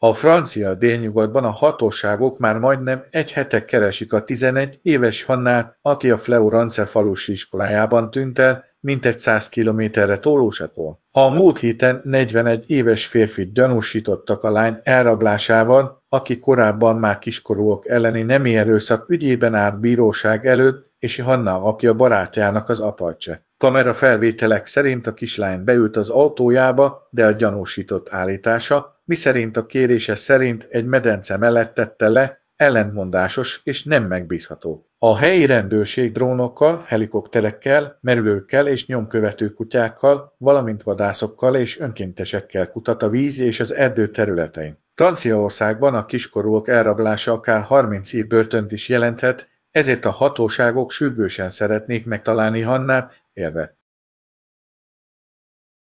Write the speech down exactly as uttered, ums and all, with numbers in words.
A francia délnyugatban a hatóságok már majdnem egy hete keresik a tizenegy éves Hannát, aki a Fleurance falusi iskolájában tűnt el, mintegy száz kilométerre Toulouse-tól. A múlt héten negyvenegy éves férfit gyanúsítottak a lány elrablásával, aki korábban már kiskorúak elleni nemi erőszak ügyében állt bíróság előtt, és Hanna apja barátjának az apajcse. Kamera felvételek szerint a kislány beült az autójába, de a gyanúsított állítása, miszerint a kérése szerint egy medence mellett tette le, ellentmondásos és nem megbízható. A helyi rendőrség drónokkal, helikopterekkel, merülőkkel és nyomkövető kutyákkal, valamint vadászokkal és önkéntesekkel kutat a víz és az erdő területein. Franciaországban a kiskorúak elrablása akár harminc év börtönt is jelenthet, ezért a hatóságok sürgősen szeretnék megtalálni Hannát, élve